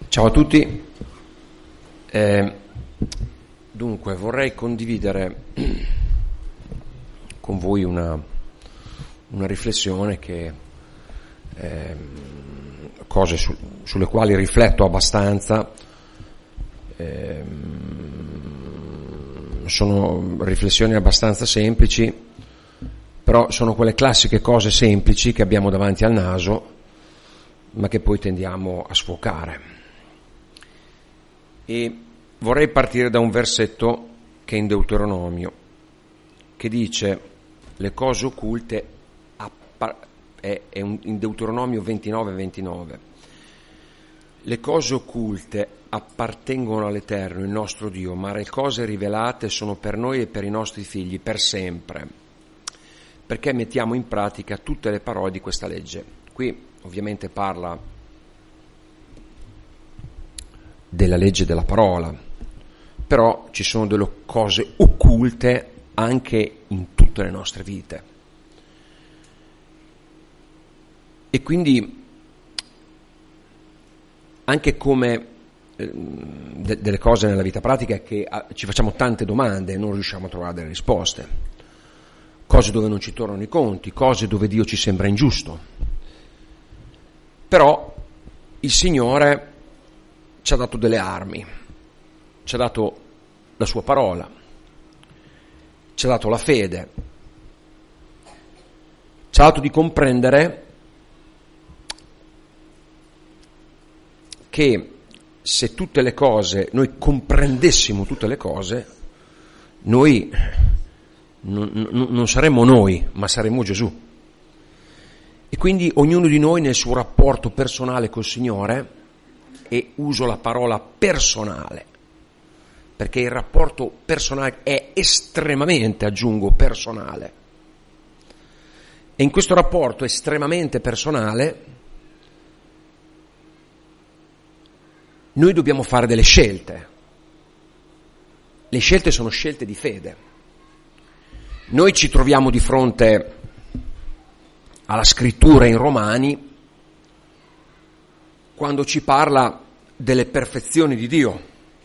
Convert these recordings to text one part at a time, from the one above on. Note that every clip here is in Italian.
Ciao a tutti. Dunque vorrei condividere con voi una riflessione che cose sulle quali rifletto abbastanza. Sono riflessioni abbastanza semplici, però sono quelle classiche cose semplici che abbiamo davanti al naso, ma che poi tendiamo a sfocare. E vorrei partire da un versetto che è in Deuteronomio, che dice le cose occulte, in Deuteronomio 29:29, le cose occulte appartengono all'Eterno, il nostro Dio, ma le cose rivelate sono per noi e per i nostri figli per sempre, perché mettiamo in pratica tutte le parole di questa legge. Qui ovviamente parla della legge della parola, però ci sono delle cose occulte anche in tutte le nostre vite. E quindi anche come delle cose nella vita pratica è che ci facciamo tante domande e non riusciamo a trovare delle risposte, cose dove non ci tornano i conti, cose dove Dio ci sembra ingiusto. Però il Signore ci ha dato delle armi, ci ha dato la sua parola, ci ha dato la fede, ci ha dato di comprendere che se tutte le cose, noi comprendessimo tutte le cose, noi non saremmo noi, ma saremmo Gesù. E quindi ognuno di noi nel suo rapporto personale col Signore, e uso la parola personale, perché il rapporto personale è estremamente, aggiungo, personale. E in questo rapporto estremamente personale noi dobbiamo fare delle scelte. Le scelte sono scelte di fede. Noi ci troviamo di fronte alla scrittura in Romani quando ci parla delle perfezioni di Dio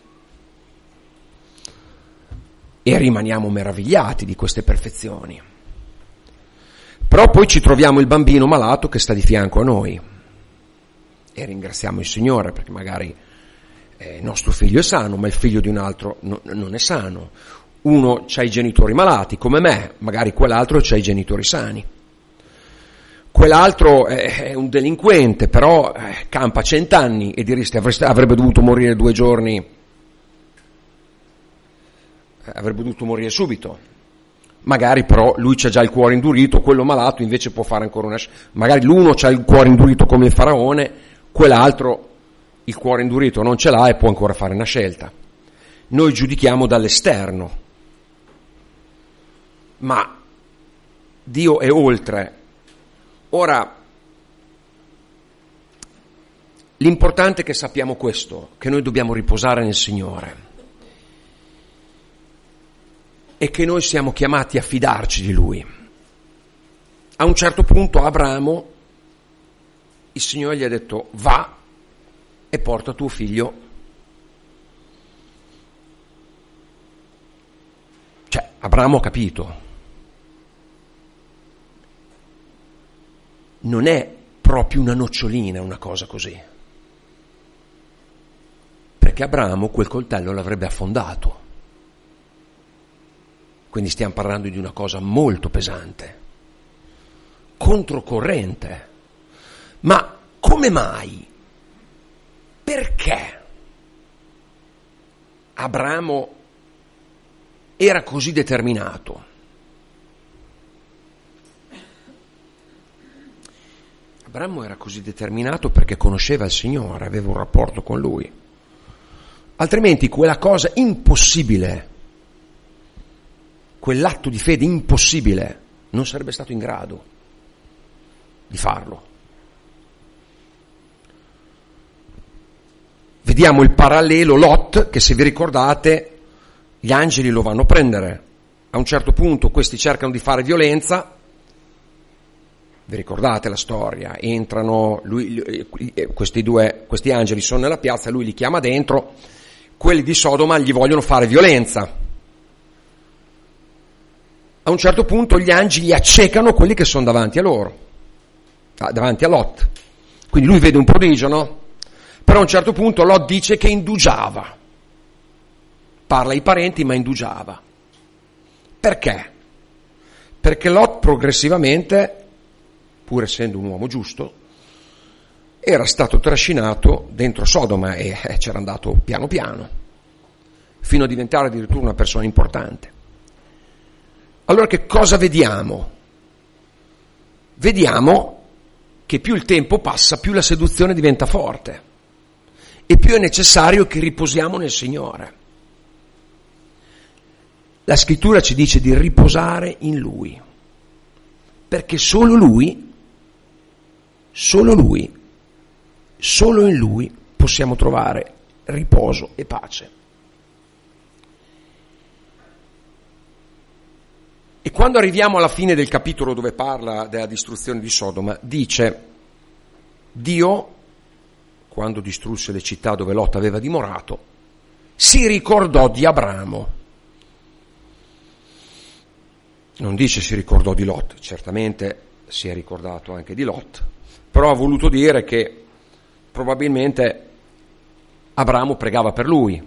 e rimaniamo meravigliati di queste perfezioni. Però poi ci troviamo il bambino malato che sta di fianco a noi e ringraziamo il Signore perché magari il nostro figlio è sano, ma il figlio di un altro non è sano. Uno c'ha i genitori malati come me, magari quell'altro c'ha i genitori sani. Quell'altro è un delinquente, però campa 100 anni e direste avrebbe dovuto morire 2 giorni, avrebbe dovuto morire subito. Magari però lui c'ha già il cuore indurito, quello malato invece può fare ancora una scelta. Magari l'uno c'ha il cuore indurito come il faraone, quell'altro il cuore indurito non ce l'ha e può ancora fare una scelta. Noi giudichiamo dall'esterno, ma Dio è oltre. Ora, l'importante è che sappiamo questo, che noi dobbiamo riposare nel Signore e che noi siamo chiamati a fidarci di Lui. A un certo punto Abramo, il Signore gli ha detto va e porta tuo figlio. Cioè, Abramo ha capito. Non è proprio una nocciolina una cosa così, perché Abramo quel coltello l'avrebbe affondato, quindi stiamo parlando di una cosa molto pesante, controcorrente. Ma come mai? Perché Abramo era così determinato? Abramo era così determinato perché conosceva il Signore, aveva un rapporto con Lui. Altrimenti quella cosa impossibile, quell'atto di fede impossibile, non sarebbe stato in grado di farlo. Vediamo il parallelo Lot, che se vi ricordate, gli angeli lo vanno a prendere. A un certo punto questi cercano di fare violenza Vi ricordate la storia? Entrano, questi angeli sono nella piazza, lui li chiama dentro, quelli di Sodoma gli vogliono fare violenza. A un certo punto gli angeli accecano quelli che sono davanti a loro, davanti a Lot. Quindi lui vede un prodigio, no? Però a un certo punto Lot dice che indugiava. Parla ai parenti ma indugiava. Perché? Perché Lot progressivamente, pur essendo un uomo giusto, era stato trascinato dentro Sodoma e c'era andato piano piano, fino a diventare addirittura una persona importante. Allora che cosa vediamo? Vediamo che più il tempo passa, più la seduzione diventa forte e più è necessario che riposiamo nel Signore. La Scrittura ci dice di riposare in Lui, perché solo in Lui possiamo trovare riposo e pace. E quando arriviamo alla fine del capitolo dove parla della distruzione di Sodoma, dice: Dio, quando distrusse le città dove Lot aveva dimorato, si ricordò di Abramo. Non dice si ricordò di Lot, certamente si è ricordato anche di Lot, però ha voluto dire che probabilmente Abramo pregava per lui.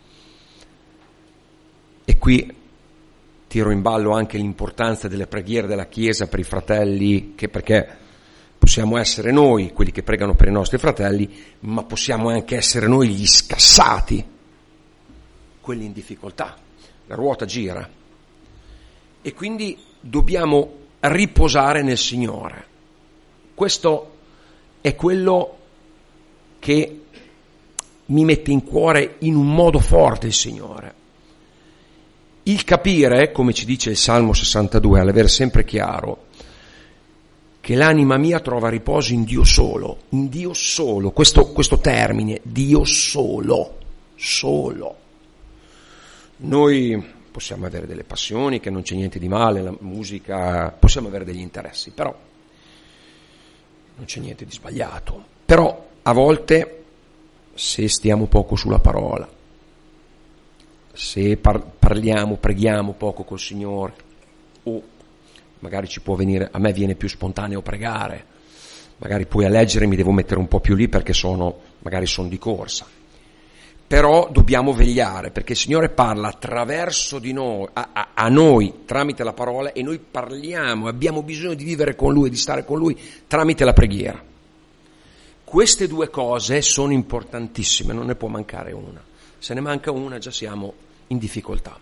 E qui tiro in ballo anche l'importanza delle preghiere della Chiesa per i fratelli, perché possiamo essere noi quelli che pregano per i nostri fratelli, ma possiamo anche essere noi gli scassati, quelli in difficoltà. La ruota gira e quindi dobbiamo riposare nel Signore. Questo è quello che mi mette in cuore in un modo forte il Signore. Il capire, come ci dice il Salmo 62, all'avere sempre chiaro che l'anima mia trova riposo in Dio solo, questo termine, Dio solo. Noi possiamo avere delle passioni, che non c'è niente di male, la musica, possiamo avere degli interessi, però non c'è niente di sbagliato. Però a volte, se stiamo poco sulla parola, se preghiamo poco col Signore, o magari ci può venire, a me viene più spontaneo pregare, magari poi a leggere mi devo mettere un po' più lì perché magari sono di corsa, però dobbiamo vegliare perché il Signore parla attraverso di noi, a noi tramite la parola, e noi parliamo, abbiamo bisogno di vivere con Lui, di stare con Lui tramite la preghiera. Queste due cose sono importantissime, non ne può mancare una. Se ne manca una già siamo in difficoltà.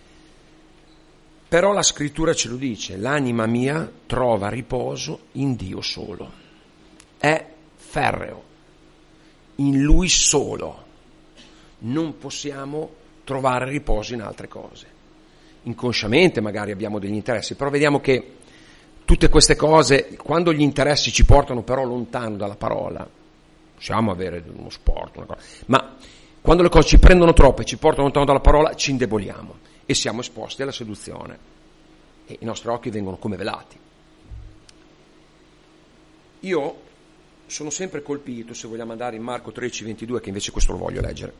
Però la Scrittura ce lo dice: l'anima mia trova riposo in Dio solo. È ferreo, in Lui solo. Non possiamo trovare riposo in altre cose. Inconsciamente magari abbiamo degli interessi, però vediamo che tutte queste cose, quando gli interessi ci portano però lontano dalla parola, possiamo avere uno sport, una cosa, ma quando le cose ci prendono troppo e ci portano lontano dalla parola, ci indeboliamo e siamo esposti alla seduzione e i nostri occhi vengono come velati. Io sono sempre colpito, se vogliamo andare in Marco 13:22, che invece questo lo voglio leggere,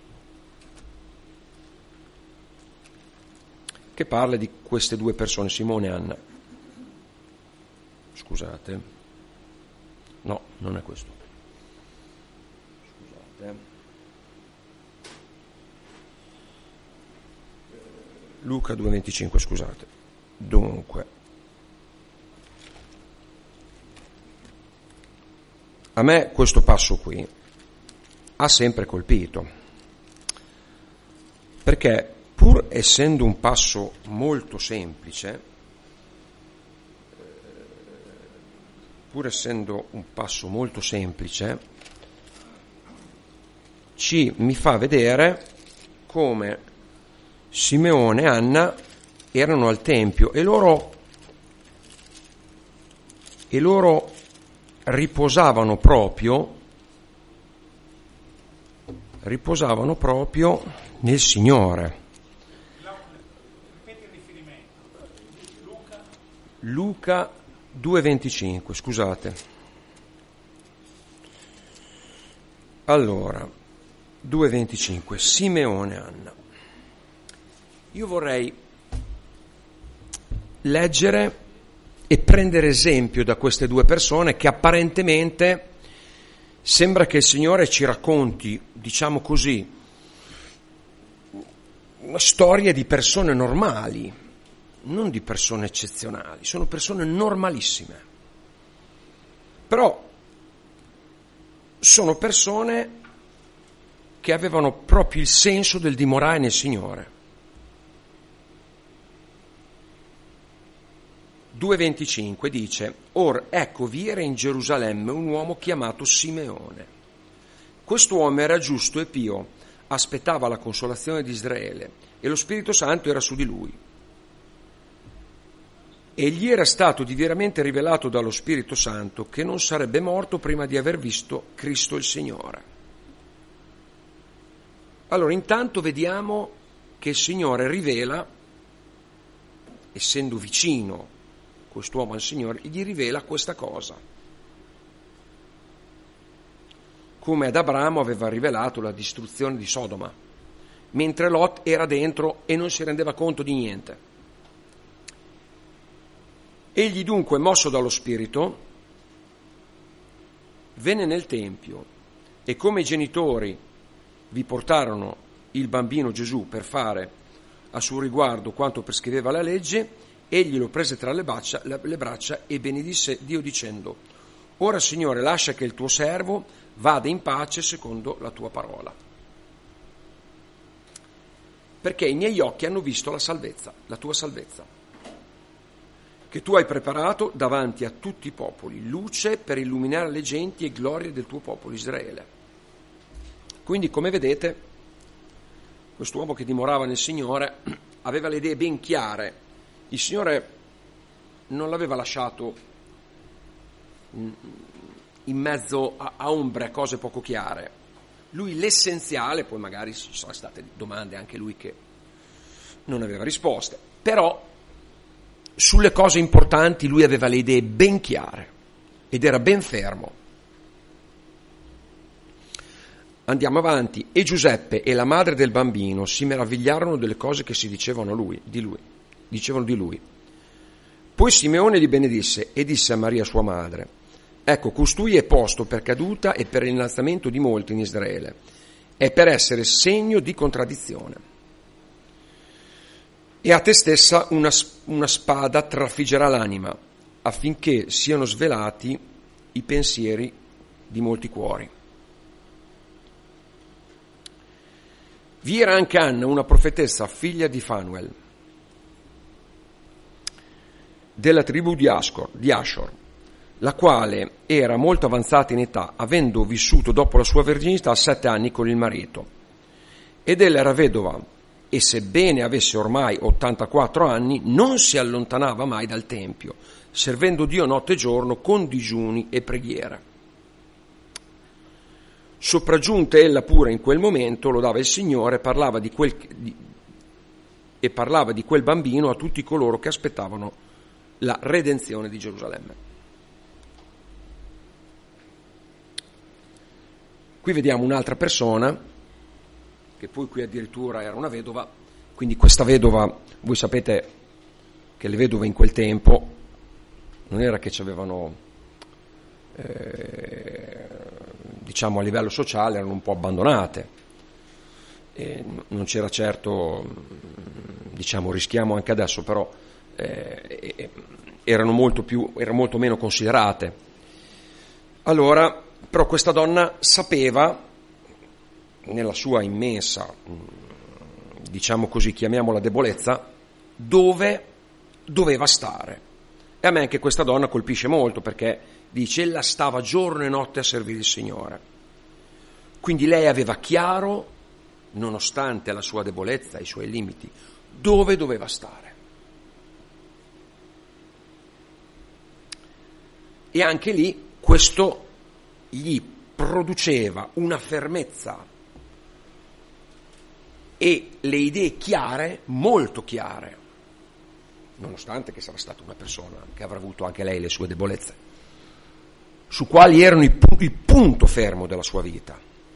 che parla di queste due persone, Simone e Anna. Scusate, no, non è questo. Scusate. Luca 2:25, scusate. Dunque, a me questo passo qui ha sempre colpito, perché pur essendo un passo molto semplice, mi fa vedere come Simeone e Anna erano al Tempio e loro riposavano proprio nel Signore. Luca 2:25, scusate. Allora, 2:25, Simeone e Anna. Io vorrei leggere e prendere esempio da queste due persone che apparentemente sembra che il Signore ci racconti, diciamo così, una storia di persone normali, non di persone eccezionali, sono persone normalissime. Però sono persone che avevano proprio il senso del dimorare nel Signore. 2:25 dice: Or ecco vi era in Gerusalemme un uomo chiamato Simeone. Quest'uomo era giusto e pio, aspettava la consolazione di Israele e lo Spirito Santo era su di lui. E gli era stato divinamente rivelato dallo Spirito Santo che non sarebbe morto prima di aver visto Cristo il Signore. Allora, intanto vediamo che il Signore rivela, essendo vicino quest'uomo al Signore, gli rivela questa cosa. Come ad Abramo aveva rivelato la distruzione di Sodoma, mentre Lot era dentro e non si rendeva conto di niente. Egli dunque, mosso dallo Spirito, venne nel Tempio e come i genitori vi portarono il bambino Gesù per fare a suo riguardo quanto prescriveva la legge, egli lo prese tra le braccia e benedisse Dio dicendo: Ora, Signore, lascia che il tuo servo vada in pace secondo la tua parola. Perché i miei occhi hanno visto la salvezza, la tua salvezza, che tu hai preparato davanti a tutti i popoli, luce per illuminare le genti e gloria del tuo popolo Israele. Quindi, come vedete, quest'uomo che dimorava nel Signore aveva le idee ben chiare. Il Signore non l'aveva lasciato in mezzo a ombre, a cose poco chiare. Lui l'essenziale, poi magari ci sono state domande anche lui che non aveva risposte, però sulle cose importanti lui aveva le idee ben chiare ed era ben fermo. Andiamo avanti. E Giuseppe e la madre del bambino si meravigliarono delle cose che si dicevano di lui. Poi Simeone li benedisse e disse a Maria sua madre: Ecco, costui è posto per caduta e per l'innalzamento di molti in Israele, e per essere segno di contraddizione. E a te stessa una spada trafiggerà l'anima, affinché siano svelati i pensieri di molti cuori. Vi era anche Anna, una profetessa, figlia di Fanuel, della tribù di Ashur, la quale era molto avanzata in età, avendo vissuto dopo la sua verginità 7 anni con il marito. Ed ella era vedova, e sebbene avesse ormai 84 anni, non si allontanava mai dal Tempio, servendo Dio notte e giorno con digiuni e preghiere. Sopraggiunta ella pure in quel momento, lodava il Signore, parlava di quel bambino a tutti coloro che aspettavano la redenzione di Gerusalemme. Qui vediamo un'altra persona, che poi qui addirittura era una vedova, quindi questa vedova, voi sapete che le vedove in quel tempo non era che ci avevano, diciamo a livello sociale, erano un po' abbandonate, e non c'era certo, diciamo rischiamo anche adesso, però erano molto meno considerate. Allora, però questa donna sapeva, nella sua immensa, diciamo così, chiamiamola debolezza, dove doveva stare. E a me anche questa donna colpisce molto, perché dice: ella stava giorno e notte a servire il Signore. Quindi lei aveva chiaro, nonostante la sua debolezza e i suoi limiti, dove doveva stare. E anche lì questo gli produceva una fermezza e le idee chiare, molto chiare, nonostante che sarà stata una persona che avrà avuto anche lei le sue debolezze, su quali erano il punto fermo della sua vita.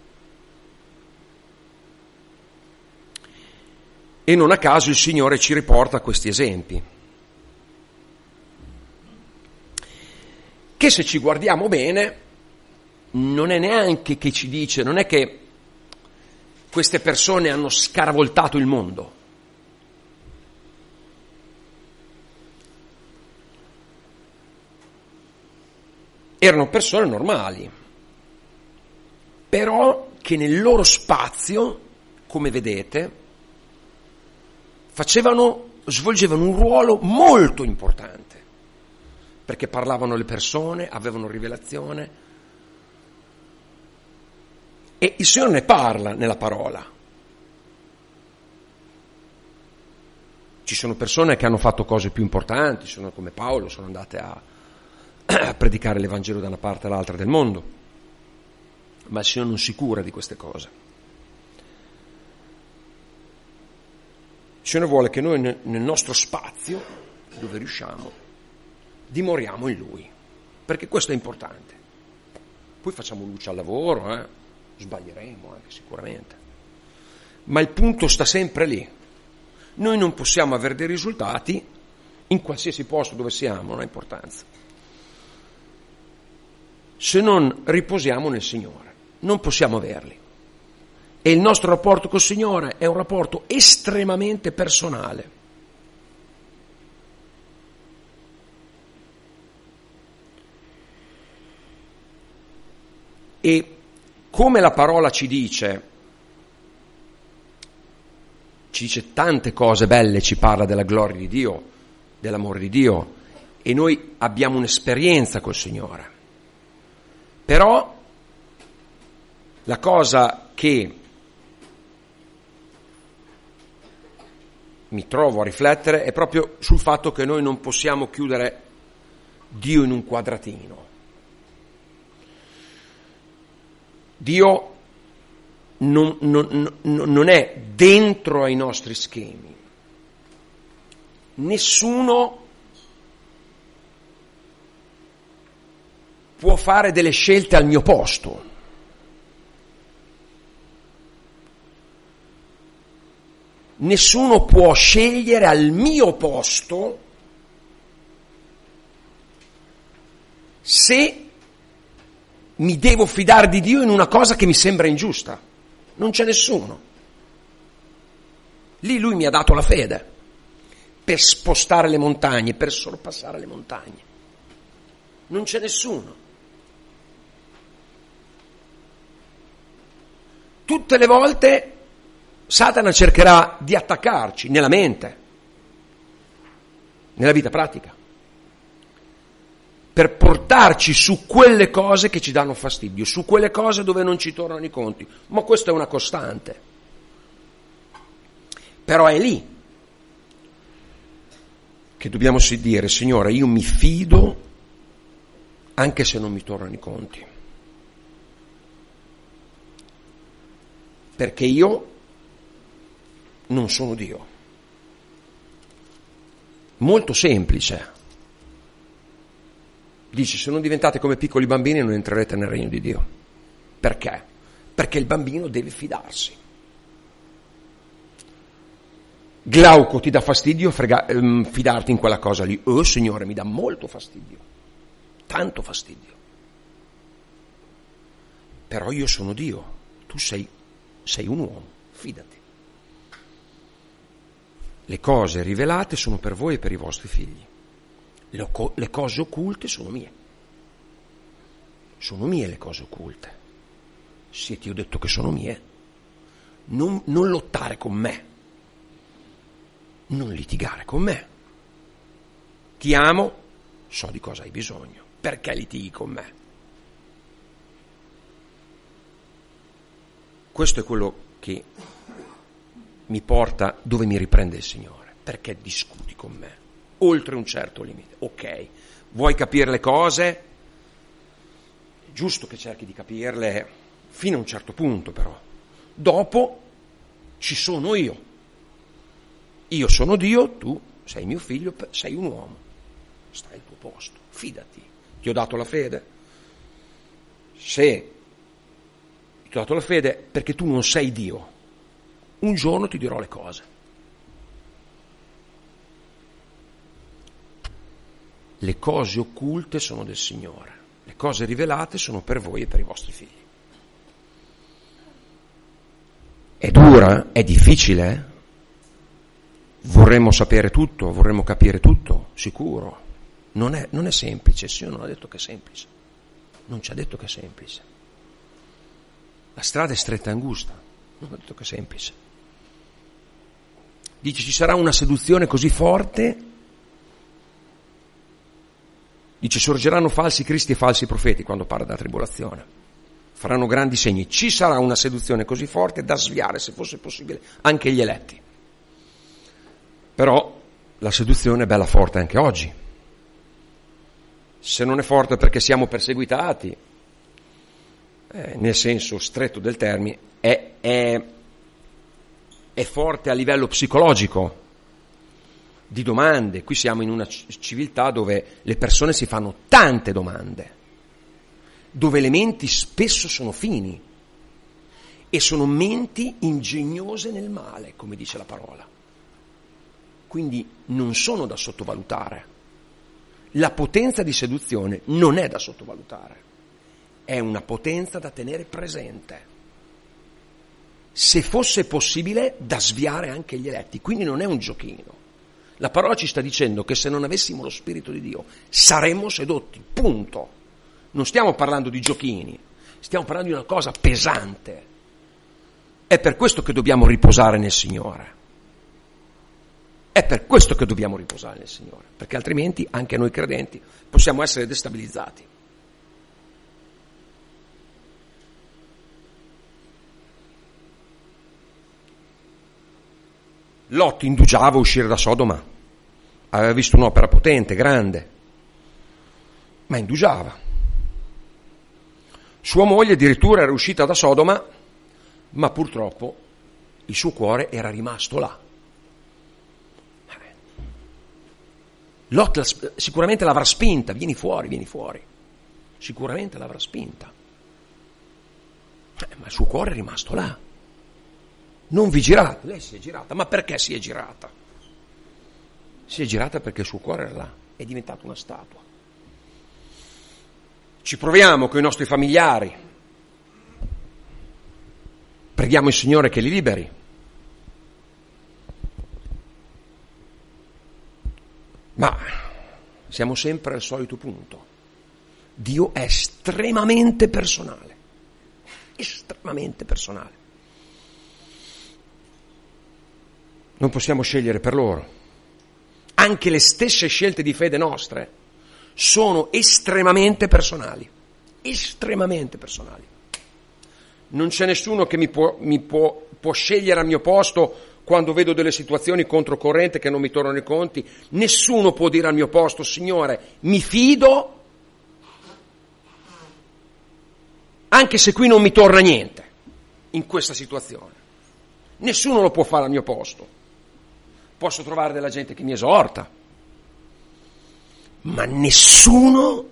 E non a caso il Signore ci riporta questi esempi, che se ci guardiamo bene non è neanche che ci dice, non è che queste persone hanno scaravoltato il mondo. Erano persone normali, però che nel loro spazio, come vedete, svolgevano un ruolo molto importante, perché parlavano alle persone, avevano rivelazione, e il Signore ne parla nella parola. Ci sono persone che hanno fatto cose più importanti, sono come Paolo, sono andate a predicare l'Evangelo da una parte all'altra del mondo, ma il Signore non si cura di queste cose. Il Signore vuole che noi nel nostro spazio, dove riusciamo, dimoriamo in Lui, perché questo è importante. Poi facciamo luce al lavoro, sbaglieremo anche sicuramente, ma il punto sta sempre lì. Noi non possiamo avere dei risultati in qualsiasi posto dove siamo, non ha importanza, se non riposiamo nel Signore. Non possiamo averli. E il nostro rapporto col Signore è un rapporto estremamente personale. E come la parola ci dice tante cose belle, ci parla della gloria di Dio, dell'amore di Dio, e noi abbiamo un'esperienza col Signore. Però la cosa che mi trovo a riflettere è proprio sul fatto che noi non possiamo chiudere Dio in un quadratino. Dio non è dentro ai nostri schemi. Nessuno può fare delle scelte al mio posto. Nessuno può scegliere al mio posto se mi devo fidare di Dio in una cosa che mi sembra ingiusta. Non c'è nessuno. Lì Lui mi ha dato la fede per spostare le montagne, per sorpassare le montagne. Non c'è nessuno. Tutte le volte Satana cercherà di attaccarci nella mente, nella vita pratica, per portarci su quelle cose che ci danno fastidio, su quelle cose dove non ci tornano i conti. Ma questo è una costante. Però è lì che dobbiamo dire: Signore, io mi fido anche se non mi tornano i conti, perché io non sono Dio. Molto semplice. Dice: se non diventate come piccoli bambini non entrerete nel regno di Dio. Perché? Perché il bambino deve fidarsi. Glauco, ti dà fastidio fidarti in quella cosa lì? Oh Signore, mi dà molto fastidio, tanto fastidio. Però io sono Dio, tu sei un uomo, fidati. Le cose rivelate sono per voi e per i vostri figli. Le cose occulte sono mie. Sono mie le cose occulte. Se ti ho detto che sono mie, non lottare con me, non litigare con me. Ti amo, so di cosa hai bisogno. Perché litighi con me? Questo è quello che mi porta dove mi riprende il Signore. Perché discuti con me oltre un certo limite? Ok, vuoi capire le cose? È giusto che cerchi di capirle fino a un certo punto, però dopo ci sono io sono Dio, tu sei mio figlio, sei un uomo, stai al tuo posto, fidati, ti ho dato la fede. Se ti ho dato la fede perché tu non sei Dio, un giorno ti dirò le cose. Le cose occulte sono del Signore, le cose rivelate sono per voi e per i vostri figli. È dura, è difficile, vorremmo sapere tutto, vorremmo capire tutto, sicuro. Non è semplice, il Signore non ha detto che è semplice, non ci ha detto che è semplice. La strada è stretta e angusta, non ha detto che è semplice. Dice ci sarà una seduzione così forte, dice sorgeranno falsi cristi e falsi profeti quando parla della tribolazione. Faranno grandi segni, ci sarà una seduzione così forte da sviare, se fosse possibile, anche gli eletti. Però la seduzione è bella forte anche oggi. Se non è forte perché siamo perseguitati, nel senso stretto del termine, è forte a livello psicologico, di domande. Qui siamo in una civiltà dove le persone si fanno tante domande, dove le menti spesso sono fini e sono menti ingegnose nel male, come dice la parola. Quindi non sono da sottovalutare. La potenza di seduzione non è da sottovalutare, è una potenza da tenere presente. Se fosse possibile, da sviare anche gli eletti. Quindi non è un giochino. La parola ci sta dicendo che se non avessimo lo Spirito di Dio saremmo sedotti, punto. Non stiamo parlando di giochini, stiamo parlando di una cosa pesante. È per questo che dobbiamo riposare nel Signore. È per questo che dobbiamo riposare nel Signore, perché altrimenti anche noi credenti possiamo essere destabilizzati. Lot indugiava a uscire da Sodoma, aveva visto un'opera potente, grande, ma indugiava. Sua moglie addirittura era uscita da Sodoma, ma purtroppo il suo cuore era rimasto là. Lot sicuramente l'avrà spinta, vieni fuori, sicuramente l'avrà spinta, ma il suo cuore è rimasto là. Non vi girate, lei si è girata, ma perché si è girata? Si è girata perché il suo cuore era là, è diventata una statua. Ci proviamo con i nostri familiari, preghiamo il Signore che li liberi. Ma siamo sempre al solito punto. Dio è estremamente personale, estremamente personale. Non possiamo scegliere per loro. Anche le stesse scelte di fede nostre sono estremamente personali, estremamente personali. Non c'è nessuno che mi può scegliere al mio posto quando vedo delle situazioni controcorrente che non mi tornano i conti. Nessuno può dire al mio posto: Signore, mi fido, anche se qui non mi torna niente in questa situazione. Nessuno lo può fare al mio posto. Posso trovare della gente che mi esorta, ma nessuno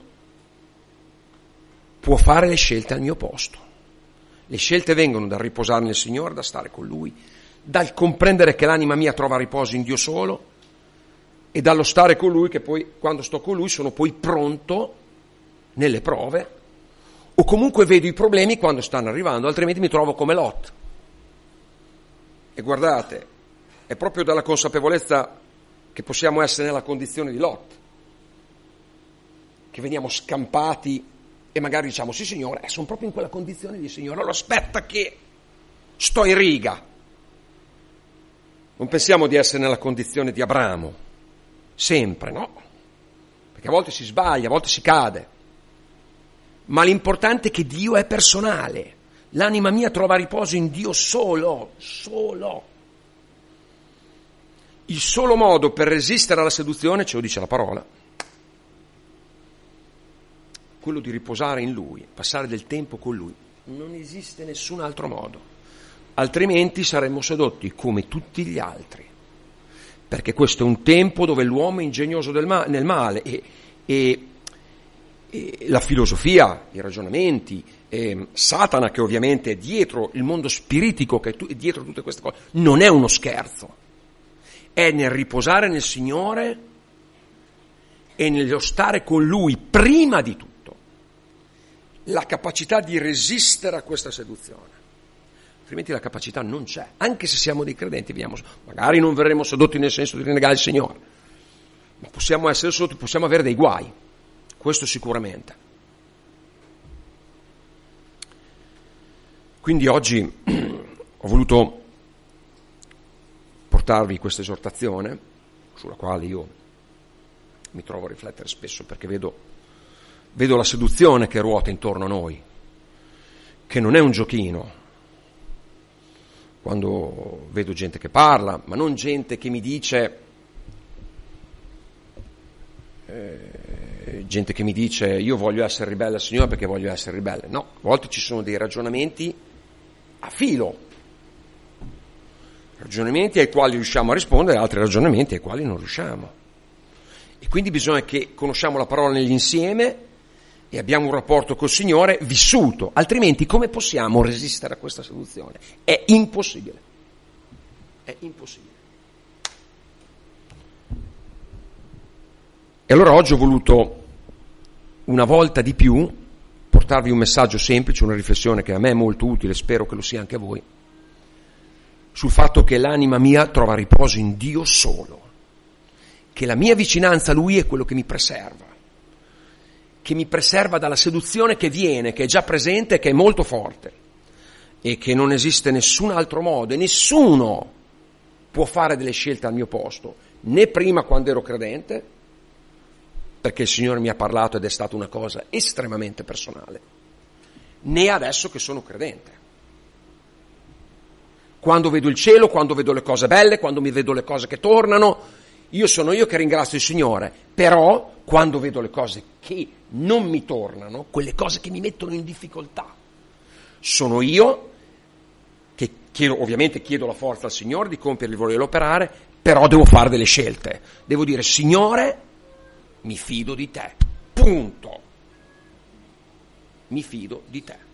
può fare le scelte al mio posto. Le scelte vengono dal riposare nel Signore, da stare con Lui, dal comprendere che l'anima mia trova riposo in Dio solo e dallo stare con Lui, che poi quando sto con Lui sono poi pronto nelle prove, o comunque vedo i problemi quando stanno arrivando, altrimenti mi trovo come Lot. E guardate, è proprio dalla consapevolezza che possiamo essere nella condizione di Lot che veniamo scampati e magari diciamo: sì Signore, sono proprio in quella condizione di Signore, allora aspetta che sto in riga. Non pensiamo di essere nella condizione di Abramo, sempre, no? Perché a volte si sbaglia, a volte si cade, ma l'importante è che Dio è personale. L'anima mia trova riposo in Dio solo. Il solo modo per resistere alla seduzione, ce lo dice la parola, quello di riposare in Lui, passare del tempo con Lui. Non esiste nessun altro modo, altrimenti saremmo sedotti come tutti gli altri. perché questo è un tempo dove l'uomo è ingegnoso nel male e la filosofia, i ragionamenti, Satana che ovviamente è dietro, il mondo spiritico che è dietro tutte queste cose, non è uno scherzo, è nel riposare nel Signore e nello stare con Lui prima di tutto, la capacità di resistere a questa seduzione. Altrimenti la capacità non c'è, anche se siamo dei credenti, magari non verremo sedotti nel senso di rinnegare il Signore, ma possiamo essere sotto, possiamo avere dei guai, questo sicuramente. Quindi oggi ho voluto portarvi questa esortazione, sulla quale io mi trovo a riflettere spesso, perché vedo la seduzione che ruota intorno a noi, che non è un giochino. Quando vedo gente che parla, ma non gente che mi dice, io voglio essere ribelle al Signore perché voglio essere ribelle. No, a volte ci sono dei ragionamenti a filo, ragionamenti ai quali riusciamo a rispondere, altri ragionamenti ai quali non riusciamo. E quindi bisogna che conosciamo la parola nell'insieme e abbiamo un rapporto col Signore vissuto, altrimenti come possiamo resistere a questa seduzione? È impossibile. È impossibile. E allora oggi ho voluto, una volta di più, portarvi un messaggio semplice, una riflessione che a me è molto utile, spero che lo sia anche a voi, sul fatto che l'anima mia trova riposo in Dio solo, che la mia vicinanza a Lui è quello che mi preserva dalla seduzione che viene, che è già presente, che è molto forte e che non esiste nessun altro modo e nessuno può fare delle scelte al mio posto, né prima quando ero credente, perché il Signore mi ha parlato ed è stata una cosa estremamente personale, né adesso che sono credente. Quando vedo il cielo, quando vedo le cose belle, quando mi vedo le cose che tornano, io sono io che ringrazio il Signore, però quando vedo le cose che non mi tornano, quelle cose che mi mettono in difficoltà, sono io che ovviamente chiedo la forza al Signore di compiere il volere dell'operare, però devo fare delle scelte. Devo dire, Signore, mi fido di te, punto. Mi fido di te.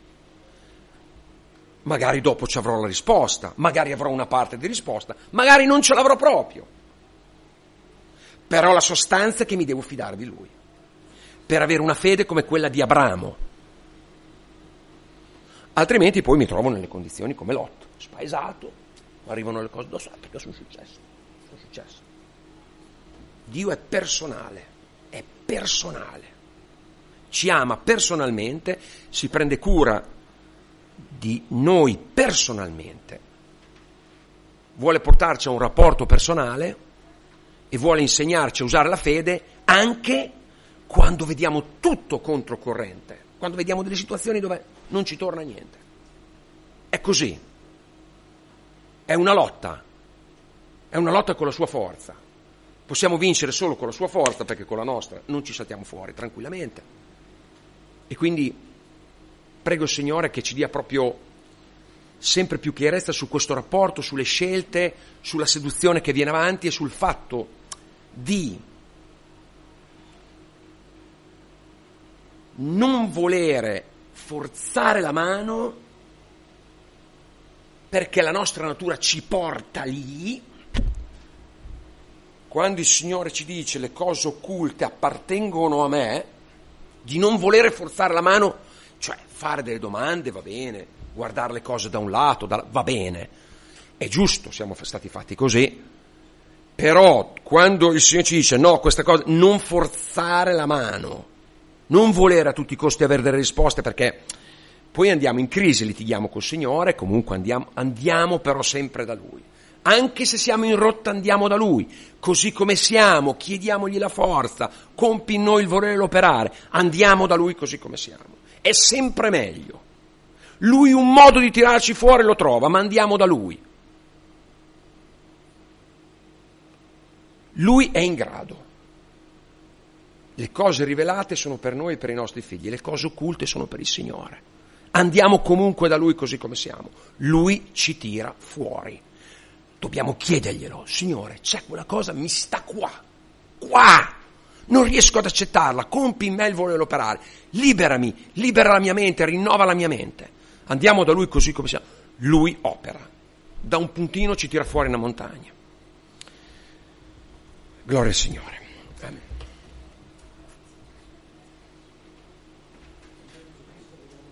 Magari dopo ci avrò la risposta, magari avrò una parte di risposta, magari non ce l'avrò proprio. Però la sostanza è che mi devo fidare di Lui, per avere una fede come quella di Abramo. Altrimenti poi mi trovo nelle condizioni come Lot, spaesato, arrivano le cose addosso, perché sono successe. Dio è personale, ci ama personalmente, si prende cura di noi personalmente, vuole portarci a un rapporto personale e vuole insegnarci a usare la fede anche quando vediamo tutto controcorrente, quando vediamo delle situazioni dove non ci torna niente. È così. È una lotta con la sua forza. Possiamo vincere solo con la sua forza, perché con la nostra non ci saltiamo fuori tranquillamente. E quindi prego il Signore che ci dia proprio sempre più chiarezza su questo rapporto, sulle scelte, sulla seduzione che viene avanti e sul fatto di non volere forzare la mano perché la nostra natura ci porta lì. Quando il Signore ci dice le cose occulte appartengono a me, di non volere forzare la mano, cioè fare delle domande va bene, guardare le cose da un lato, va bene, è giusto, siamo stati fatti così, però quando il Signore ci dice no, questa cosa, non forzare la mano, non volere a tutti i costi avere delle risposte, perché poi andiamo in crisi, litighiamo col Signore, comunque andiamo però sempre da Lui. Anche se siamo in rotta andiamo da Lui, così come siamo, chiediamogli la forza, compi in noi il volere l'operare, andiamo da Lui così come siamo. È sempre meglio. Lui un modo di tirarci fuori lo trova, ma andiamo da Lui. Lui è in grado. Le cose rivelate sono per noi e per i nostri figli, le cose occulte sono per il Signore. Andiamo comunque da Lui così come siamo. Lui ci tira fuori. Dobbiamo chiederglielo. Signore, c'è quella cosa, mi sta qua. Non riesco ad accettarla, compi in me il volere operare. Liberami, libera la mia mente, rinnova la mia mente. Andiamo da lui così come siamo. Lui opera. Da un puntino ci tira fuori una montagna. Gloria al Signore. Amen.